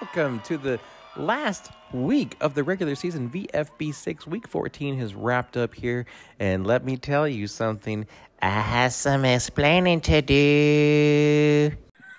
welcome to the last week of the regular season. VFB 6 Week 14 has wrapped up here, and let me tell you something. I have some explaining to do.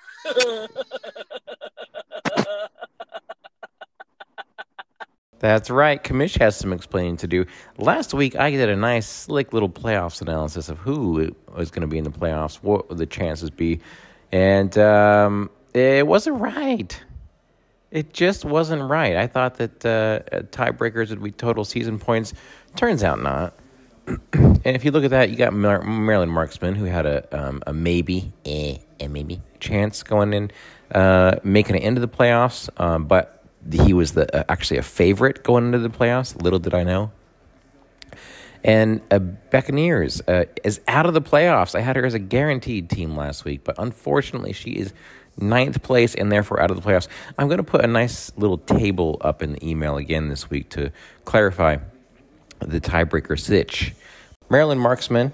That's right. Kamish has some explaining to do. Last week, I did a nice, slick little playoffs analysis of who was going to be in the playoffs, what would the chances be, and it wasn't right. It just wasn't right. I thought that tiebreakers would be total season points. Turns out not. And if you look at that, you got Marilyn Marksman, who had a maybe chance going in, making it into the playoffs, but he was actually a favorite going into the playoffs. Little did I know. And Buccaneers is out of the playoffs. I had her as a guaranteed team last week, but unfortunately she is 9th place and therefore out of the playoffs. I'm going to put a nice little table up in the email again this week to clarify the tiebreaker sitch. Marilyn Marksman,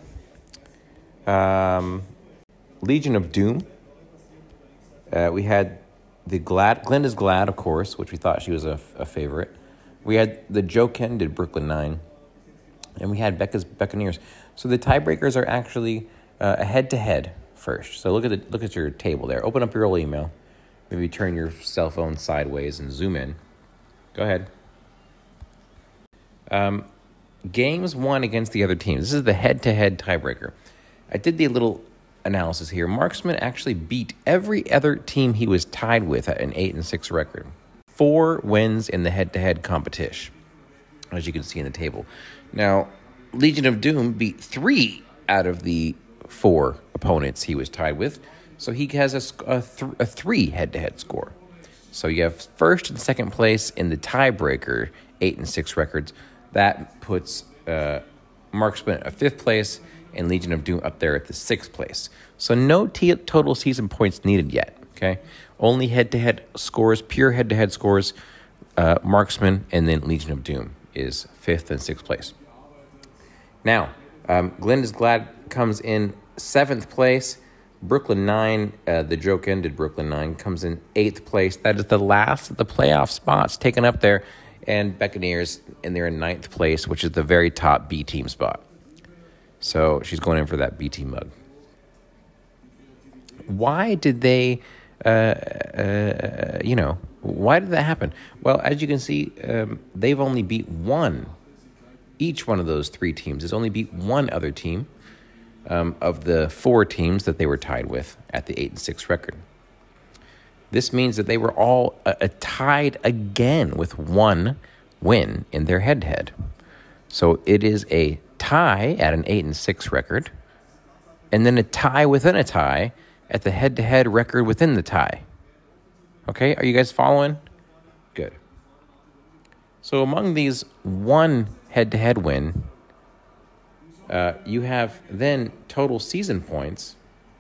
Legion of Doom. We had the Glenda's Glad, of course, which we thought she was a favorite. We had the Joe Ken did Brooklyn 9. And we had Becca's Buccaneers. So the tiebreakers are actually a head-to-head first. So look at your table there. Open up your old email. Maybe turn your cell phone sideways and zoom in. Go ahead. Games won against the other teams. This is the head-to-head tiebreaker. I did the little analysis here. Marksman actually beat every other team he was tied with at an 8-6 record. 4 wins in the head-to-head competition, as you can see in the table. Now, Legion of Doom beat 3 out of the 4 opponents he was tied with, so he has a 3 head-to-head score. So you have first and second place in the tiebreaker 8-6 records. That puts Marksman at 5th place and Legion of Doom up there at the 6th place. So no total season points needed yet, okay? Only head-to-head scores, pure head-to-head scores, Marksman, and then Legion of Doom is 5th and 6th place. Now, Glenda's Glad comes in 7th place. Brooklyn 9, the joke ended Brooklyn 9, comes in 8th place. That is the last of the playoff spots taken up there. And Buccaneers, and they're in 9th place, which is the very top B team spot. So she's going in for that B team mug. Why did they, why did that happen? Well, as you can see, they've only beat one. Each one of those 3 teams has only beat one other team of the 4 teams that they were tied with at the 8-6 record. This means that they were all tied again with 1 win in their head-to-head. So it is a tie at an 8-6 record, and then a tie within a tie at the head-to-head record within the tie. Okay, are you guys following? Good. So among these 1 head-to-head win, you have then total season points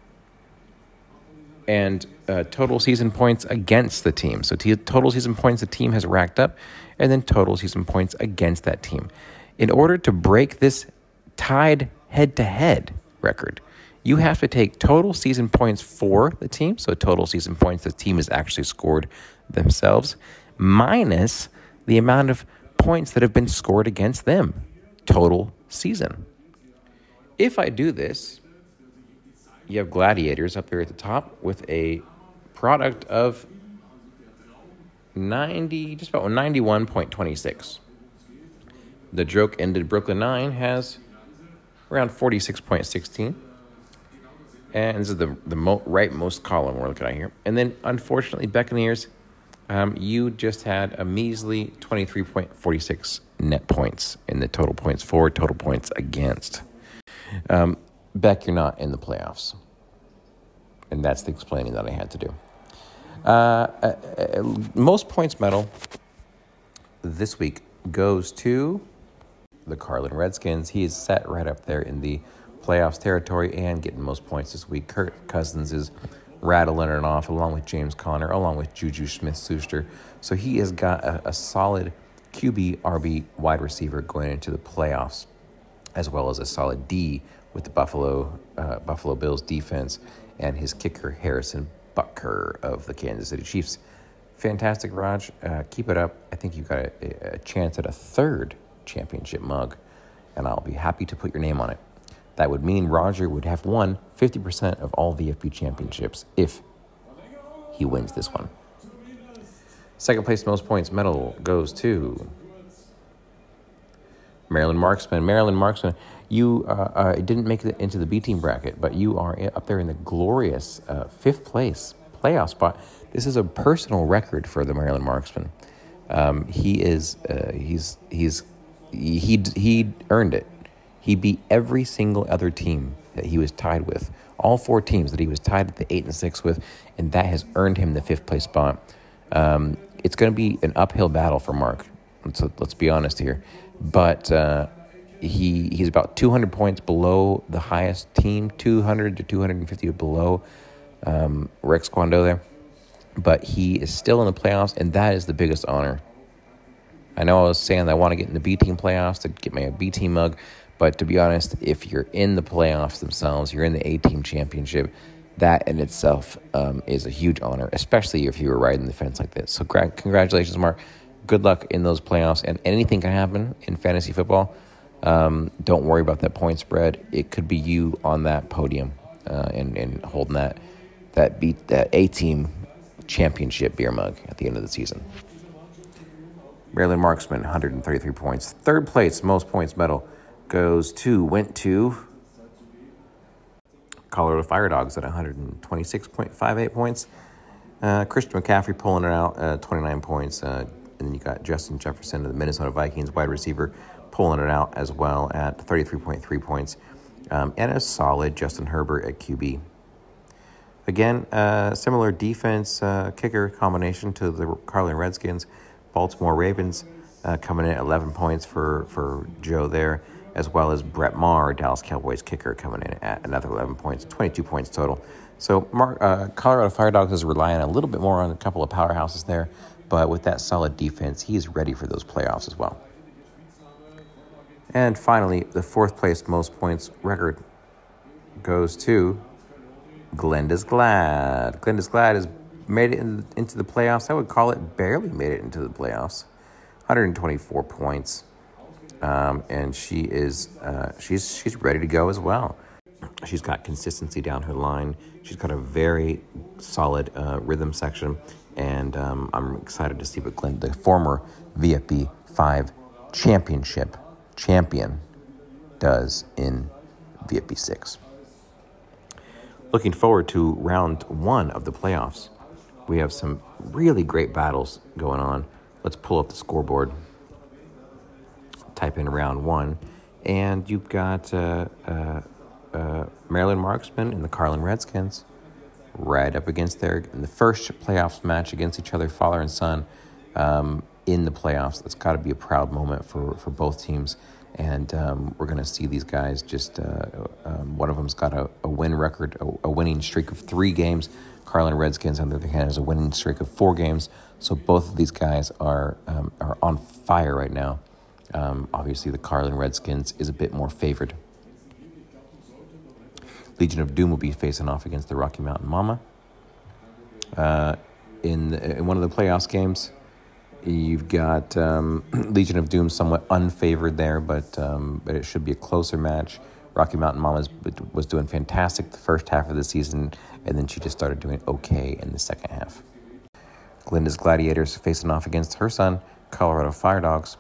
and total season points against the team. So total season points the team has racked up, and then total season points against that team. In order to break this tied head-to-head record, you have to take total season points for the team, so total season points the team has actually scored themselves, minus the amount of points that have been scored against them, total season. If I do this, you have Gladiators up there at the top with a product of just about 91.26. The joke ended Brooklyn 9 has around 46.16. And this is the rightmost column we're looking at here. And then, unfortunately, Buccaneers, you just had a measly 23.46 net points in the total points for, total points against. Beck, you're not in the playoffs. And that's the explaining that I had to do. Most points medal this week goes to the Carlin Redskins. He is set right up there in the playoffs territory and getting most points this week. Kirk Cousins is rattling it off along with James Conner, along with Juju Smith-Schuster. So he has got a solid QB, RB wide receiver going into the playoffs, as well as a solid D with the Buffalo Bills defense and his kicker, Harrison Butker of the Kansas City Chiefs. Fantastic, Raj. Keep it up. I think you've got a chance at a third championship mug, and I'll be happy to put your name on it. That would mean Roger would have won 50% of all VFB championships if he wins this one. Second place most points medal goes to Marilyn Marksman. Marilyn Marksman, you didn't make it into the B team bracket, but you are up there in the glorious fifth place playoff spot. This is a personal record for the Marilyn Marksman. He earned it. He beat every single other team that he was tied with, all four teams that he was tied at the 8 and 6 with, and that has earned him the fifth place spot. It's going to be an uphill battle for Mark. Let's be honest here, but he's about 200 points below the highest team, 200 to 250 below Rex Kwon Do there, but he is still in the playoffs, and that is the biggest honor. I know I was saying that I want to get in the B team playoffs to get my B team mug, but to be honest, if you're in the playoffs themselves, you're in the A team championship, that in itself is a huge honor, especially if you were riding the fence like this. So congratulations, Mark. Good luck in those playoffs, and anything can happen in fantasy football. Don't worry about that point spread. It could be you on that podium and holding that A team championship beer mug at the end of the season. Marilyn Marksman, 133 points. Third place, most points medal, went to Colorado Fire Dogs at 126.58 points. Christian McCaffrey pulling it out, 29 points. And then you got Justin Jefferson of the Minnesota Vikings, wide receiver, pulling it out as well at 33.3 points. And a solid Justin Herbert at QB. Again, similar defense kicker combination to the Carolina Redskins. Baltimore Ravens coming in at 11 points for Joe there, as well as Brett Maher, Dallas Cowboys kicker, coming in at another 11 points, 22 points total. So Colorado Fire Dogs is relying a little bit more on a couple of powerhouses there, but with that solid defense, he's ready for those playoffs as well. And finally, the fourth place most points record goes to Glenda's Glad. Glenda's Glad has made it into the playoffs. I would call it barely made it into the playoffs. 124 points. And she is she's ready to go as well. She's got consistency down her line. She's got a very solid rhythm section, and I'm excited to see what Glenn, the former VFB 5 championship champion, does in VFB 6. Looking forward to round 1 of the playoffs. We have some really great battles going on. Let's pull up the scoreboard. Type in round 1, and you've got Marilyn Marksman and the Carolina Redskins right up against in the first playoffs match against each other, father and son, in the playoffs. That's got to be a proud moment for both teams, and we're going to see these guys just, one of them's got a win record, a winning streak of 3 games. Carolina Redskins, on the other hand, has a winning streak of 4 games, so both of these guys are on fire right now. Obviously, the Carolina Redskins is a bit more favored. Legion of Doom will be facing off against the Rocky Mountain Mama. In one of the playoffs games, you've got Legion of Doom somewhat unfavored there, but it should be a closer match. Rocky Mountain Mama was doing fantastic the first half of the season, and then she just started doing okay in the second half. Glenda's Gladiators facing off against her son, Colorado Fire Dogs,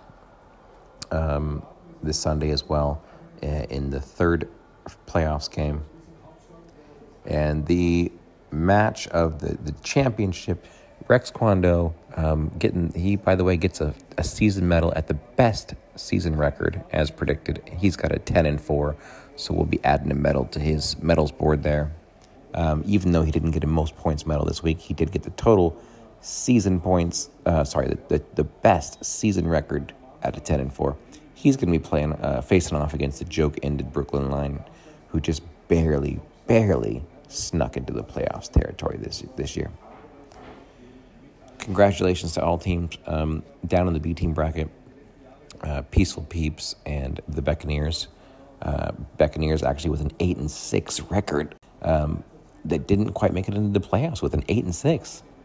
this Sunday as well, in the third playoffs game. And the match of the championship, Rex Kwon Do, he, by the way, gets a season medal at the best season record as predicted. He's got a 10-4, so we'll be adding a medal to his medals board there. Even though he didn't get a most points medal this week, he did get the total season points, the best season record at a 10-4. He's going to be facing off against the joke-ended Brooklyn Line, who just barely snuck into the playoffs territory this year. Congratulations to all teams down in the B team bracket. Peaceful Peeps and the Buccaneers. Buccaneers actually with an 8-6 record that didn't quite make it into the playoffs with an 8-6.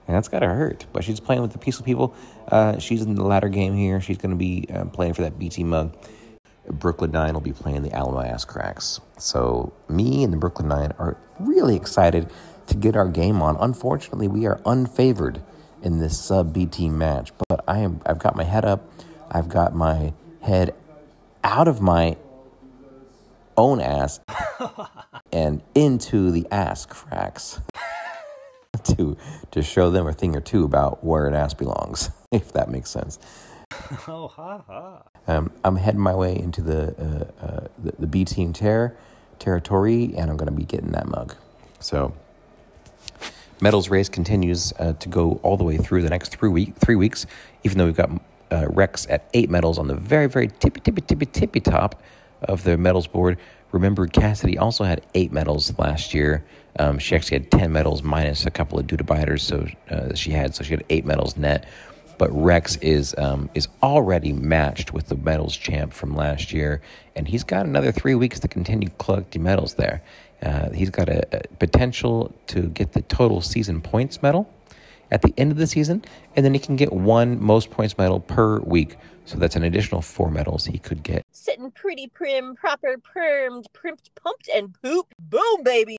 And that's got to hurt. But she's playing with the peaceful people. She's in the latter game here. She's going to be playing for that BT mug. Brooklyn Nine will be playing the Alamo Ass Cracks. So me and the Brooklyn Nine are really excited to get our game on. Unfortunately, we are unfavored in this sub-B team match. But I've got my head up. I've got my head out of my own ass and into the ass cracks to show them a thing or two about where an ass belongs, if that makes sense. Oh, ha, ha. I'm heading my way into the B team territory, and I'm going to be getting that mug. So, medals race continues to go all the way through the next 3 weeks, even though we've got Rex at 8 medals on the very, very tippy top of the medals board. Remember, Cassidy also had 8 medals last year. She actually had 10 medals minus a couple of Dudabiters, so she had 8 medals net. But Rex is already matched with the medals champ from last year, and he's got another 3 weeks to continue collecting medals there. He's got a potential to get the total season points medal at the end of the season, and then he can get 1 most points medal per week. So that's an additional 4 medals he could get. Sitting pretty prim, proper permed, primped, pumped, and pooped. Boom, baby!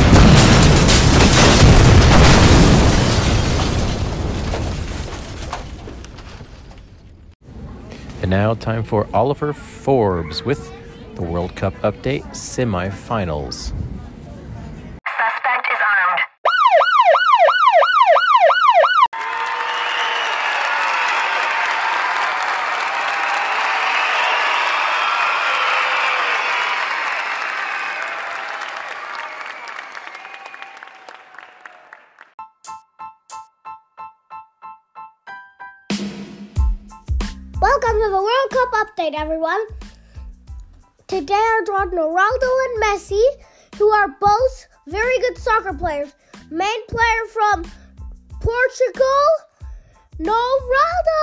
And now, time for Oliver Forbes with the World Cup update semifinals. Suspect is armed. Welcome to the World Cup update, everyone. Today I brought Ronaldo and Messi, who are both very good soccer players. Main player from Portugal, Ronaldo!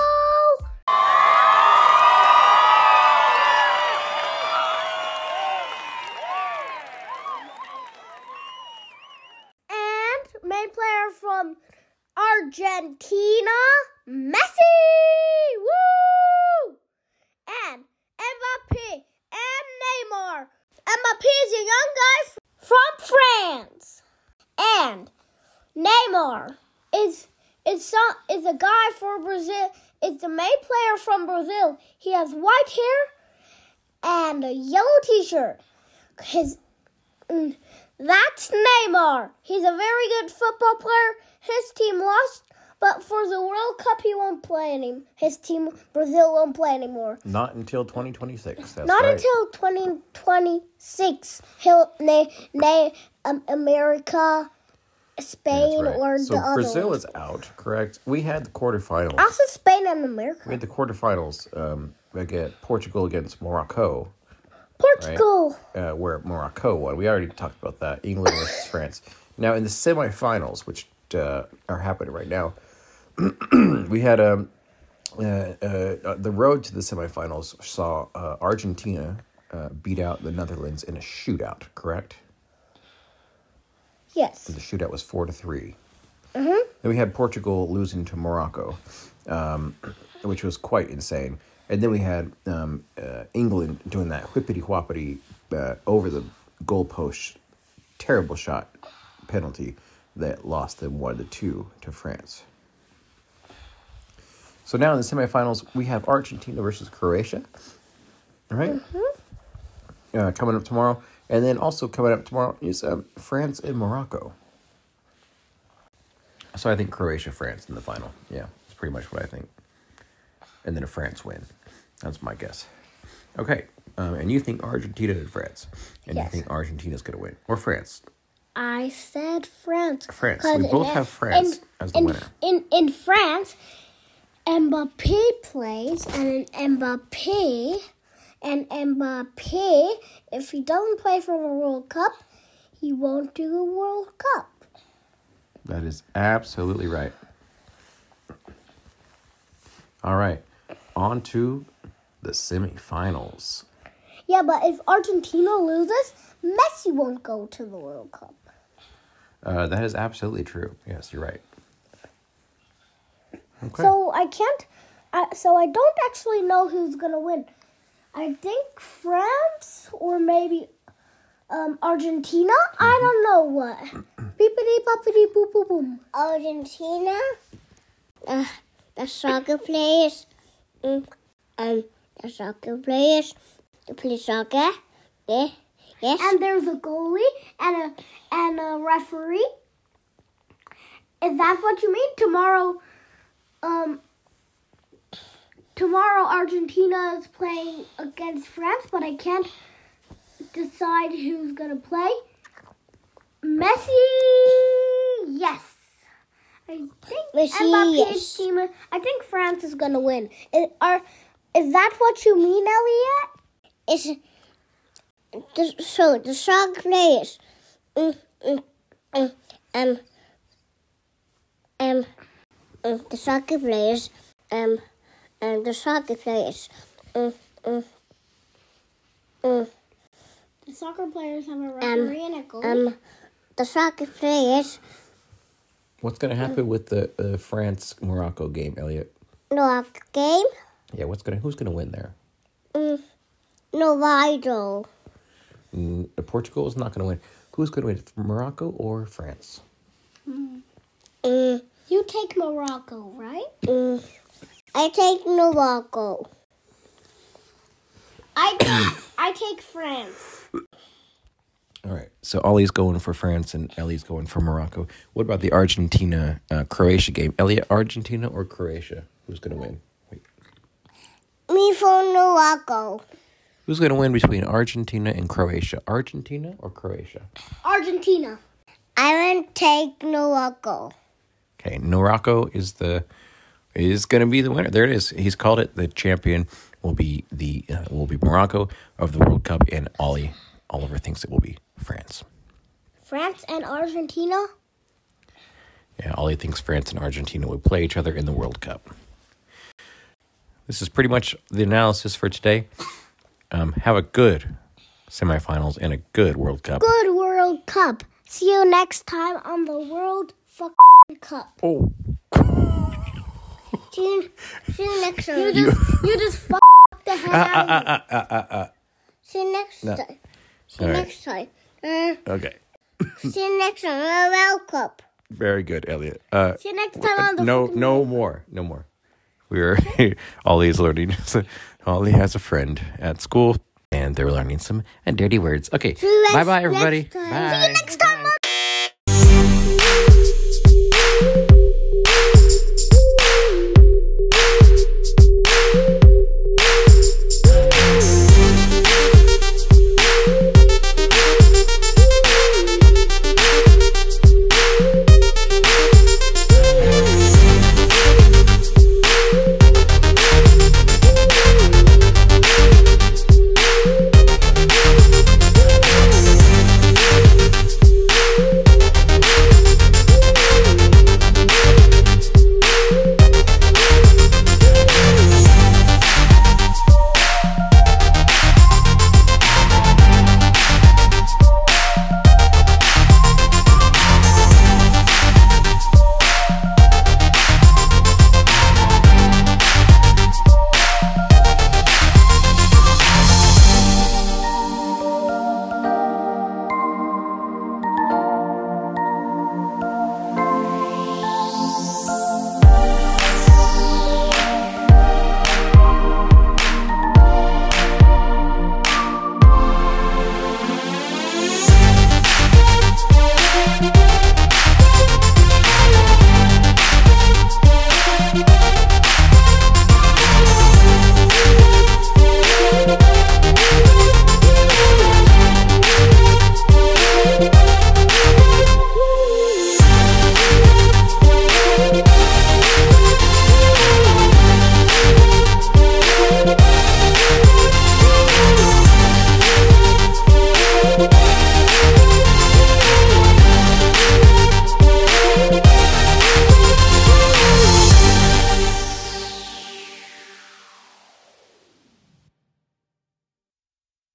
And main player from Argentina, Messi! Woo! And Mbappé and Neymar. Mbappé is a young guy from France. And Neymar is a guy for Brazil. It's the main player from Brazil. He has white hair and a yellow t-shirt. That's Neymar. He's a very good football player. His team lost, but for the World Cup, he won't play anymore. His team, Brazil, won't play anymore. Not until 2026. That's Not right. until 2026. America, Spain, That's right. or So the other Brazil ones. is out, correct? We had the quarterfinals. Also Spain and America. We had the quarterfinals. Against Portugal against Morocco. Portugal. Where Morocco won. We already talked about that. England versus France. Now, in the semifinals, which are happening right now, we had the road to the semifinals saw Argentina beat out the Netherlands in a shootout, correct? Yes. The shootout was 4-3. Then we had Portugal losing to Morocco, which was quite insane. And then we had England doing that whippity-whoppity over the goalpost, terrible shot penalty that lost them 1-2 to France. So now in the semifinals, we have Argentina versus Croatia, all right? Coming up tomorrow. And then also coming up tomorrow is France and Morocco. So I think Croatia, France in the final. Yeah, that's pretty much what I think. And then a France win. That's my guess. Okay. And you think Argentina and France. And Yes. you think Argentina's going to win. Or France. I said France. France. 'Cause We both have France as the winner. In France, Mbappé plays, and Mbappé, if he doesn't play for the World Cup, he won't do the World Cup. That is absolutely right. All right. On to the semifinals. Yeah, but if Argentina loses, Messi won't go to the World Cup. That is absolutely true. Yes, you're right. Okay. So I can't. So I don't actually know who's gonna win. I think France or maybe Argentina. I don't know what. Beepity boppity boop boop boom. Argentina. The soccer players. The soccer players. They play soccer. Yeah. Yes. And there's a goalie and a referee. Is that what you mean? Tomorrow Argentina is playing against France, but I can't decide who's gonna play. Messi, yes. I think Messi, Mbappe's team. I think France is gonna win. Is that what you mean, Elliot? So the soccer players. The soccer players. The soccer players. The soccer players have a referee and a goal. The soccer players. What's going to happen with the France-Morocco game, Elliot? No game. Yeah, who's going to win there? No vital. Portugal is not going to win. Who's going to win, Morocco or France? You take Morocco, right? I take Morocco. I take France. All right, so Ollie's going for France and Ellie's going for Morocco. What about the Argentina-Croatia game? Elliot, Argentina or Croatia? Who's going to win? Wait. Me for Morocco. Who's going to win between Argentina and Croatia? Argentina or Croatia? Argentina. I will take Morocco. Okay, Morocco is going to be the winner. There it is. He's called it. The champion will be Morocco of the World Cup, and Oliver thinks it will be France. France and Argentina? Yeah, Ollie thinks France and Argentina would play each other in the World Cup. This is pretty much the analysis for today. Have a good semifinals and a good World Cup. Good World Cup. See you next time on the World Cup. Oh. See you next time. You just the hell out. See you next No. time. See you All right. next time. Okay. See you next time. World Cup. Very good, Elliot. See you next time on the No more. We're Ollie's learning. Ollie has a friend at school, and they're learning some dirty words. Okay. you Bye, next everybody. time. Bye. See you next time.